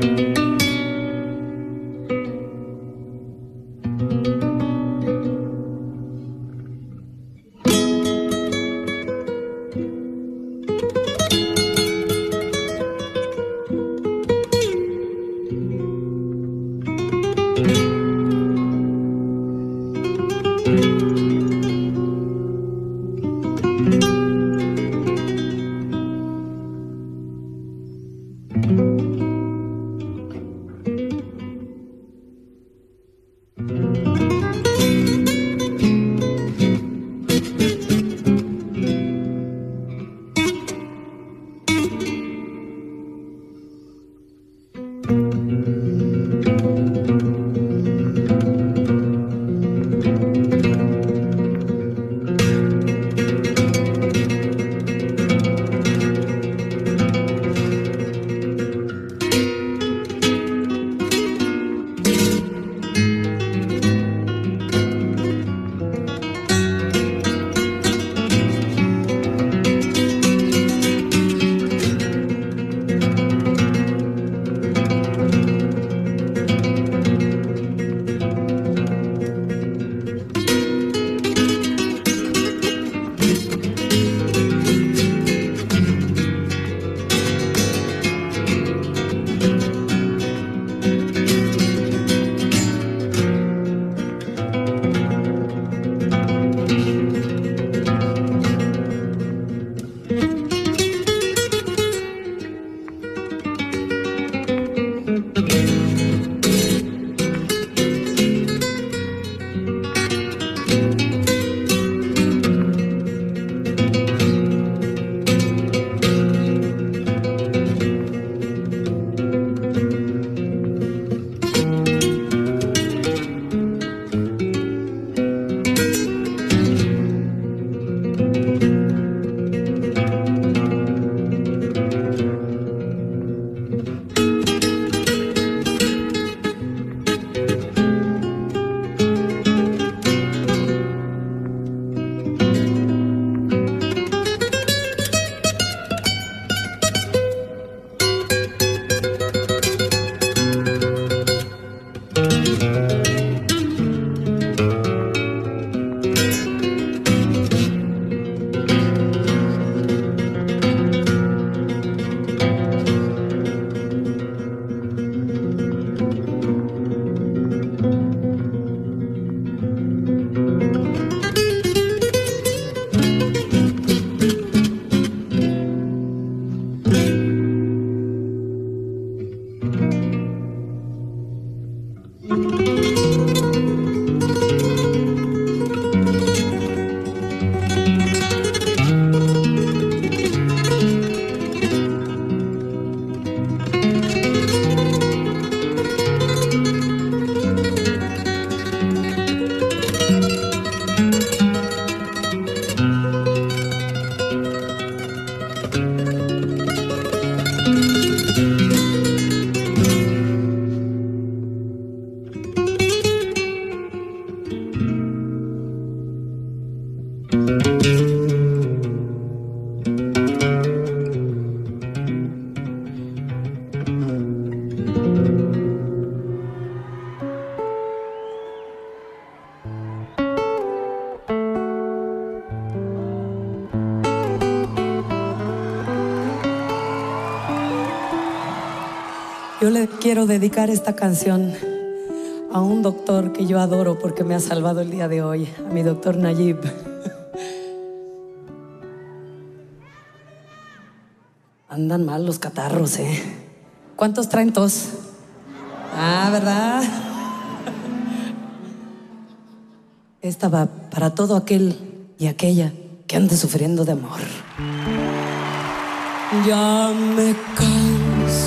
Yo le quiero dedicar esta canción a un doctor que yo adoro porque me ha salvado el día de hoy, a mi doctor Nayib. Andan mal los catarros, ¿eh? ¿Cuántos traen tos? Ah, ¿verdad? Esta va para todo aquel y aquella que ande sufriendo de amor. Ya me canso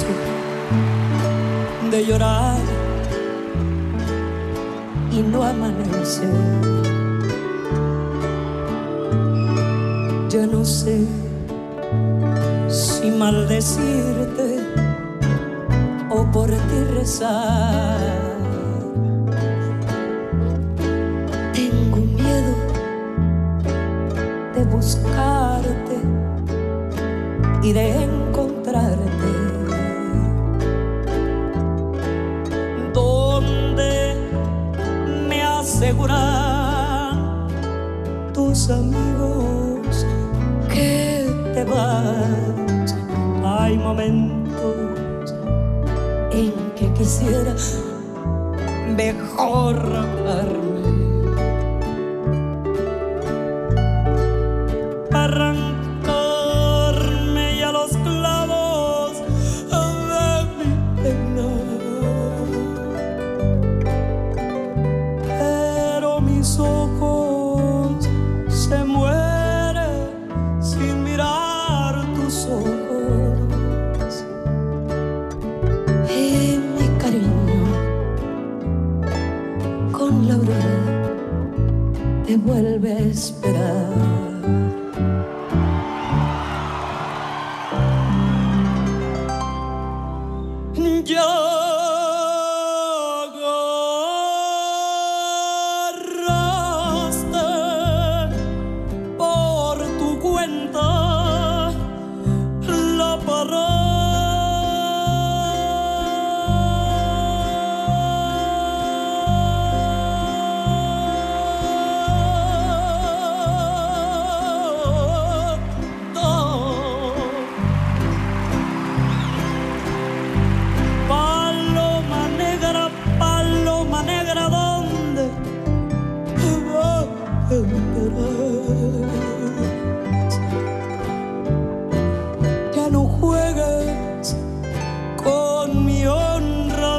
de llorar y no amanecer. Ya no sé si maldecirte o por ti rezar. Tengo miedo de buscarte y de encontrarte tus amigos que te vas. Hay momentos en que quisiera mejor raparme, arrancarme ya los clavos de mi pena, pero mis ojos se mueren sin mirar tus ojos, y mi cariño con la aurora te vuelve a esperar. Ya agarraste por tu cuenta la parada. Paloma negra, ¿dónde andarás? Ya no juegues con mi honra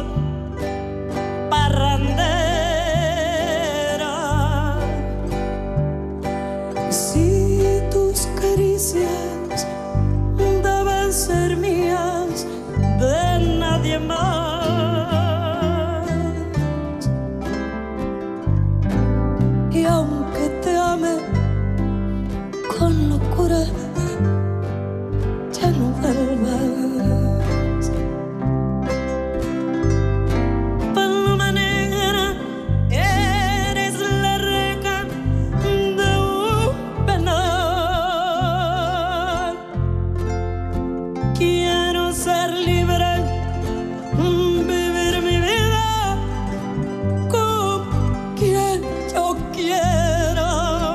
parrandera. Si tus caricias deben ser mías, de nadie más. Y aunque te ame con locura, ya no vuelvas. Paloma negra, eres la reja de un penal. Quiero ser libre, vivir mi vida con quien yo quiera.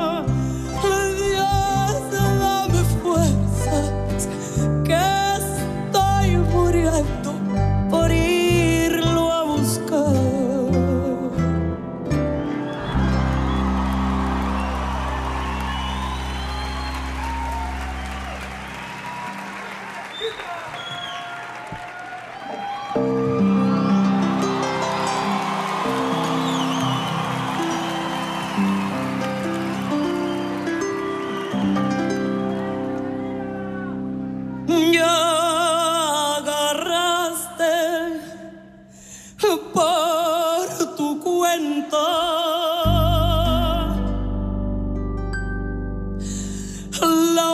Dios, dame fuerzas, que estoy muriendo por irlo a buscar. Ya agarraste por tu cuenta la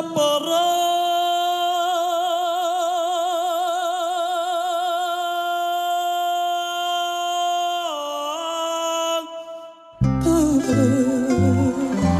parada.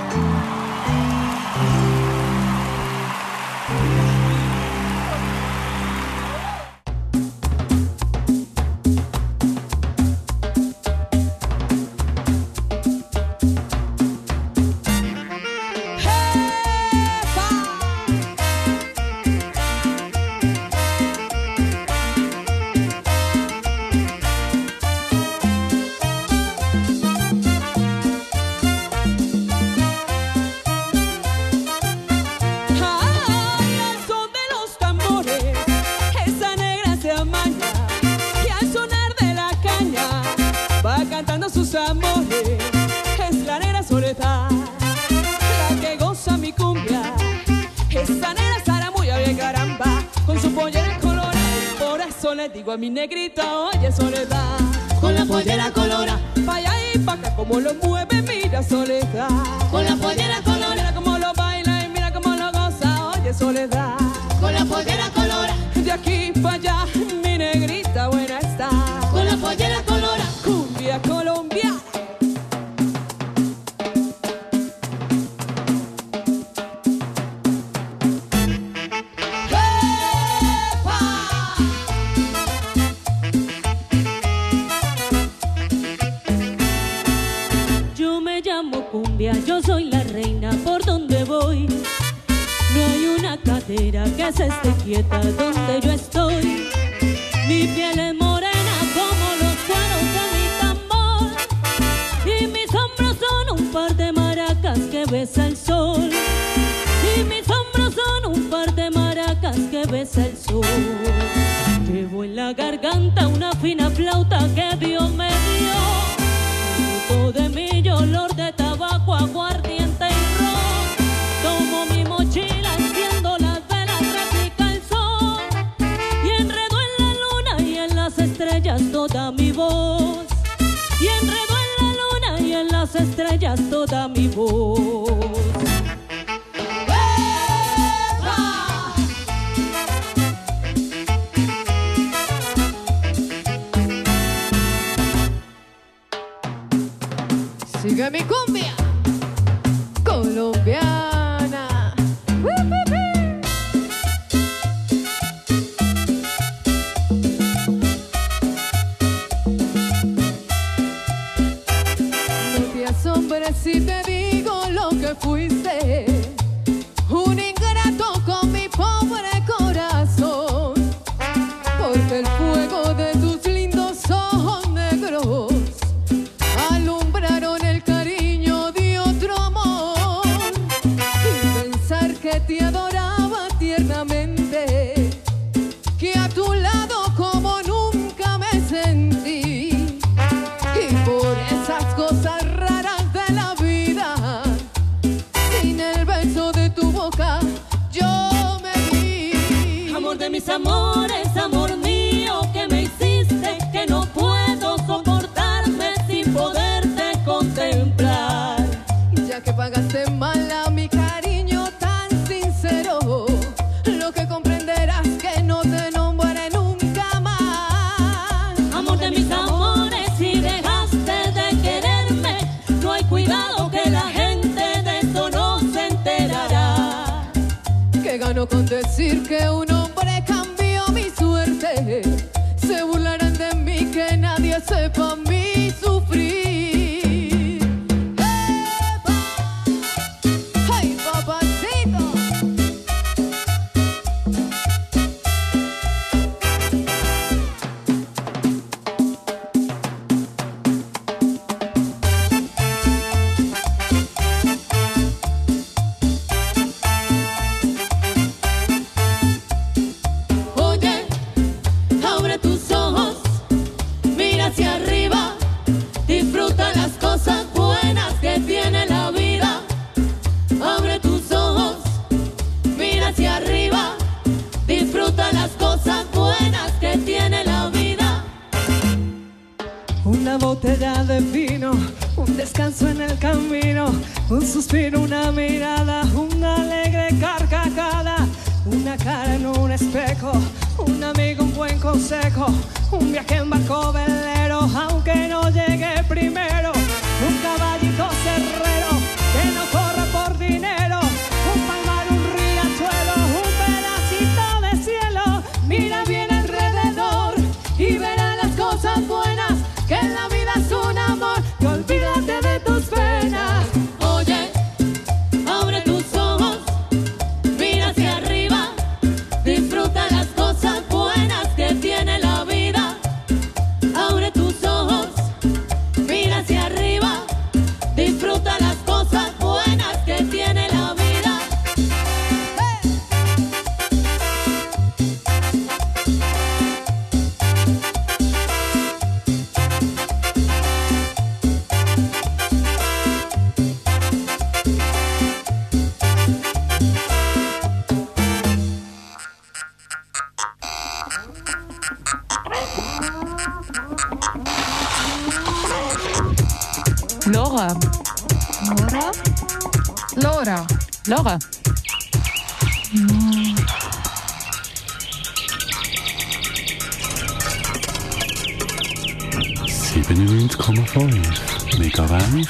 Sus amores, es la negra Soledad, la que goza mi cumbia. Esa negra zaramulla bien caramba, con su pollera colorada. Por eso le digo a mi negrita, oye Soledad, con la pollera colora, pa' allá y pa' acá como lo mueve, mira Soledad, con la pollera colora, mira cómo lo baila y mira cómo lo goza, oye Soledad, con la pollera colora, de aquí pa' allá, mi negrita buena está, con la pollera colora, cumbia colombiana. Yo me llamo cumbia esté quieta donde yo estoy. Mi piel es morena como los cueros de mi tambor, y mis hombros son un par de maracas que besa el sol. Y mis hombros son un par de maracas que besa el sol. Llevo en la garganta una fina flauta que Dios me dio. Fruto de mí olor de tabaco, aguardiente y ron. Tomo mi mochila, enciendo las velas, replica el sol, y enredo en la luna y en las estrellas toda mi voz. Y enredo en la luna y en las estrellas toda mi voz. Sigue mi cumbia colombiana. No te asombres si te digo lo que fuiste, un ingrato con mi pobre corazón, porque el fuego de tus lindos ojos negros alumbraron el cariño de otro amor, y pensar que te adoraba tiernamente, que a tu lado como nunca me sentí, y por esas cosas raras de la vida, sin el beso de tu boca yo me vi. Amor de mis amores, amor mío, que me hiciste, que no puedo soportarme sin poderte contemplar. Ya que pagaste mal a mi cariño tan sincero, lo que comprenderás que no te nombraré nunca más. Amor de mis amores, si dejaste de quererme, no hay cuidado que la gente de eso no se enterará. Que gano con decir que un hombre cambió mi suerte, se burlarán de mí, que nadie sepa mi sufrir. ¡Epa! ¡Ay, papacito! Oye, abre tus ojos, mira hacia arriba, disfruta las cosas buenas que tiene la vida. Abre tus ojos, mira hacia arriba, disfruta las cosas buenas que tiene la vida. Una botella de vino, un descanso en el camino, un suspiro, una mirada, una alegre carcajada, una cara en un espejo, un amigo, un buen consejo, un viaje en barco velero, aunque no llegue primero, un caballito cerrero que no corra por dinero, un palmar, un riachuelo, un pedacito de cielo. Mira bien alrededor y verás las cosas buenas, que en la vida es un amor, y olvídate de tus penas. Oye, abre tus ojos, mira hacia arriba, disfruta las cosas buenas que tiene la vida. Abre tus ojos, mira hacia arriba, disfruta las cosas buenas que tiene la vida. Laura. ¿Lora? Laura. Laura. Megareich.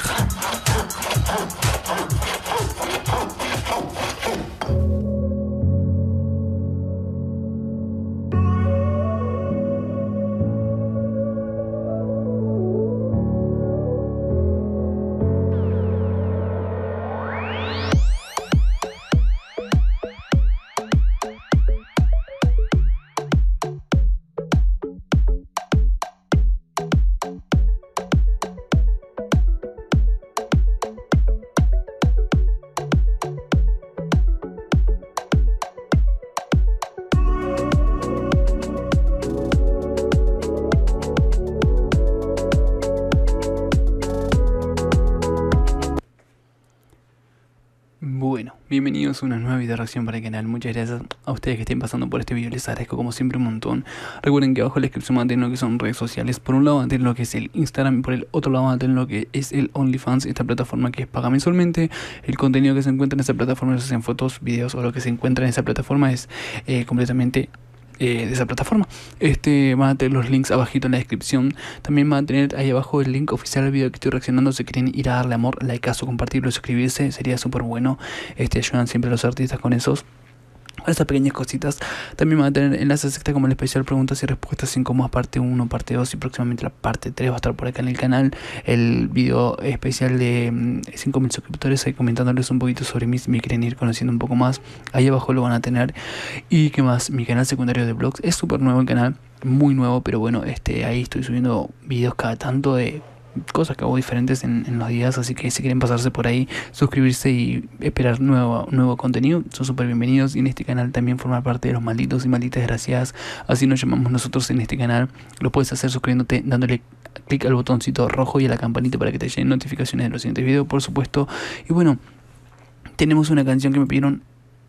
Bienvenidos a una nueva video reacción para el canal. Muchas gracias a ustedes que estén pasando por este video. Les agradezco como siempre un montón. Recuerden que abajo en la descripción van a tener lo que son redes sociales. Por un lado van a tener lo que es el Instagram y por el otro lado van a tener lo que es el OnlyFans, esta plataforma que es paga mensualmente. El contenido que se encuentra en esa plataforma, ya sean fotos, videos o lo que se encuentra en esa plataforma es completamente de esa plataforma. Van a tener los links abajito en la descripción. También van a tener ahí abajo el link oficial al video que estoy reaccionando. Si quieren ir a darle amor, likeazo, compartirlo, suscribirse, sería súper bueno. Ayudan siempre a los artistas con esas pequeñas cositas. También van a tener enlaces extra como el especial preguntas y respuestas incómodas parte 1, parte 2 y próximamente la parte 3 va a estar por acá en el canal. El video especial de 5.000 suscriptores ahí comentándoles un poquito sobre mí si me quieren ir conociendo un poco más. Ahí abajo lo van a tener. Y qué más, mi canal secundario de vlogs es súper nuevo el canal, muy nuevo, pero bueno, ahí estoy subiendo videos cada tanto de cosas que hago diferentes en los días, así que si quieren pasarse por ahí, suscribirse y esperar nuevo contenido, son súper bienvenidos. Y en este canal también formar parte de los malditos y malditas desgraciadas, así nos llamamos nosotros en este canal. Lo puedes hacer suscribiéndote, dándole clic al botoncito rojo y a la campanita para que te lleguen notificaciones de los siguientes videos, por supuesto. Y bueno, tenemos una canción que me pidieron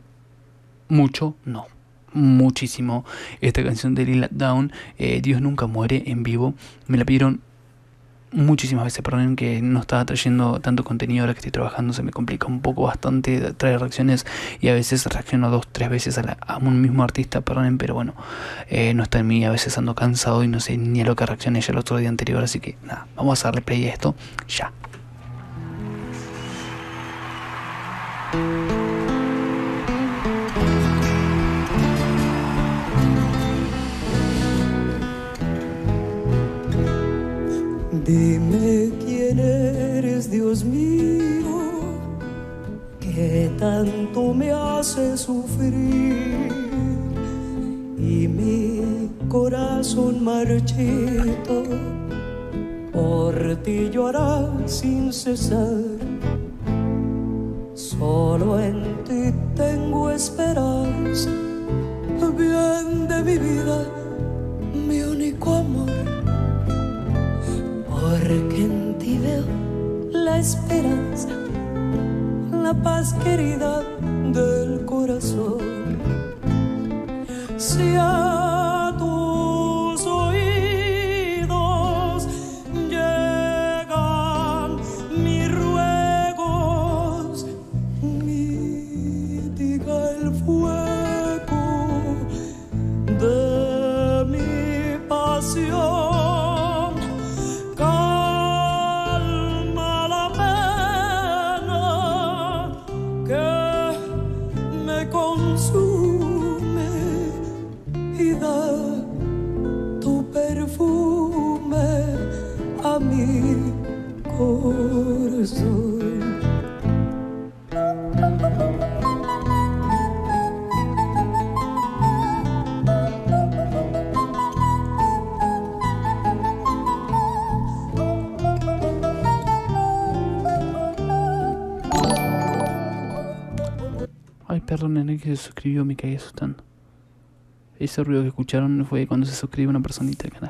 muchísimo, esta canción de Lila Down, Dios nunca muere, en vivo. Me la pidieron muchísimas veces, perdonen que no estaba trayendo tanto contenido ahora que estoy trabajando, se me complica un poco bastante traer reacciones y a veces reacciono 2-3 veces a un mismo artista, perdonen, pero bueno, no está en mí, a veces ando cansado y no sé ni a lo que reaccioné ya el otro día anterior, así que nada, vamos a darle play a esto ya. Dime quién eres, Dios mío, que tanto me hace sufrir y mi corazón marchito por ti llora sin cesar. Solo en ti tengo esperanza, bien de mi vida, mi único amor. Porque en ti veo la esperanza, la paz querida del corazón. Si a tus oídos llegan mis ruegos, mitiga el fuego de mi pasión. Consume y da tu perfume a mi corazón. Ay, perdonen, que se suscribió, me caí asustando. Ese ruido que escucharon fue cuando se suscribe una personita al canal.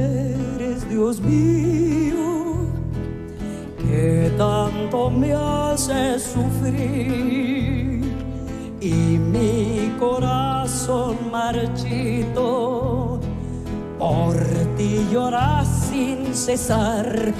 eres, Dios mío, que tanto me haces sufrir, y mi corazón marchito por ti llora sin cesar.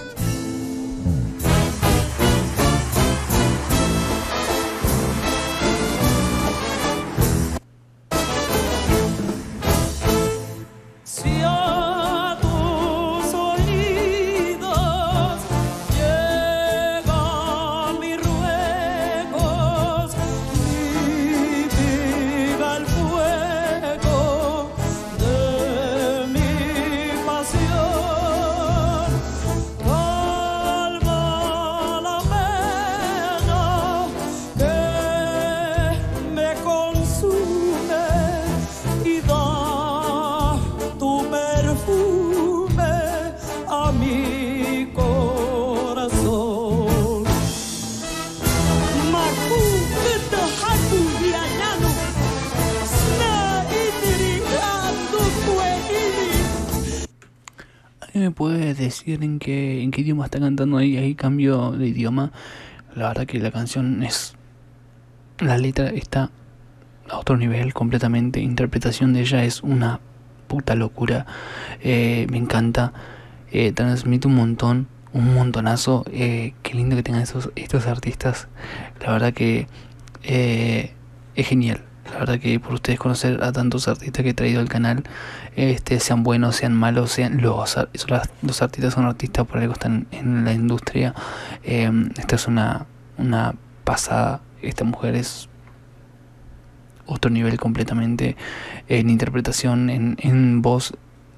¿Me puede decir en qué idioma está cantando ahí? Ahí cambio de idioma. La verdad que la canción es... La letra está a otro nivel completamente. Interpretación de ella es una puta locura. Me encanta. Transmite un montón. Un montonazo. Qué lindo que tengan estos artistas. La verdad que es genial. La verdad que por ustedes conocer a tantos artistas que he traído al canal, sean buenos, sean malos, sean los artistas son artistas, por algo están en la industria. Esta es una pasada. Esta mujer es otro nivel completamente, en interpretación, en voz,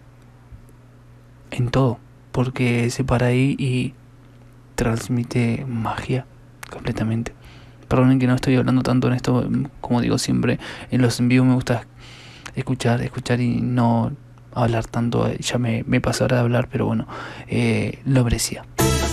en todo, porque se para ahí y transmite magia completamente. Perdonen que no estoy hablando tanto en esto, como digo siempre, en los en vivo me gusta escuchar y no hablar tanto. Ya me pasará a hablar, pero bueno, lo merecía.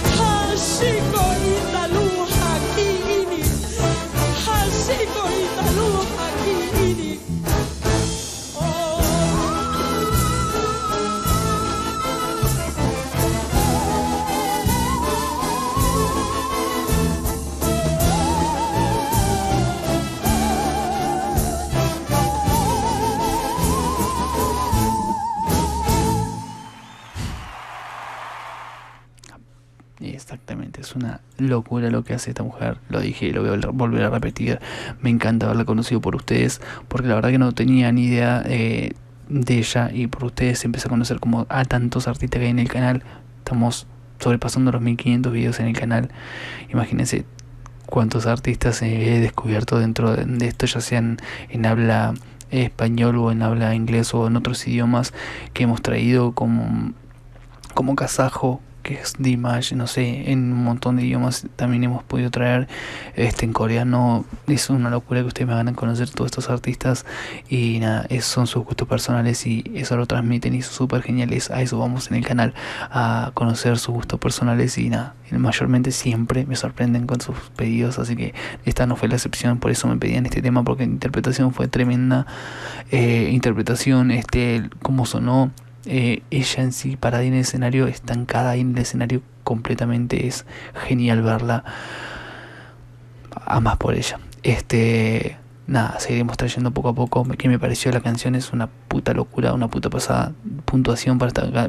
Exactamente, es una locura lo que hace esta mujer. Lo dije y lo voy a volver a repetir. Me encanta haberla conocido por ustedes, porque la verdad que no tenía ni idea de ella, y por ustedes empecé a conocer como a tantos artistas que hay en el canal. Estamos sobrepasando los 1500 videos en el canal. Imagínense cuántos artistas he descubierto dentro de esto, ya sean en habla español o en habla inglés o en otros idiomas que hemos traído, como kazajo, que es Dimash, no sé, en un montón de idiomas también hemos podido traer, en coreano. Es una locura que ustedes me hagan conocer todos estos artistas, y nada, esos son sus gustos personales y eso lo transmiten y son súper geniales. A eso vamos en el canal, a conocer sus gustos personales, y nada, mayormente siempre me sorprenden con sus pedidos, así que esta no fue la excepción. Por eso me pedían este tema, porque la interpretación fue tremenda. Interpretación, cómo sonó, ella en sí parada en el escenario, estancada ahí en el escenario completamente. Es genial verla, a más por ella. Nada, seguiremos trayendo poco a poco. ¿Qué me pareció la canción? Es una puta locura, una puta pasada. Puntuación para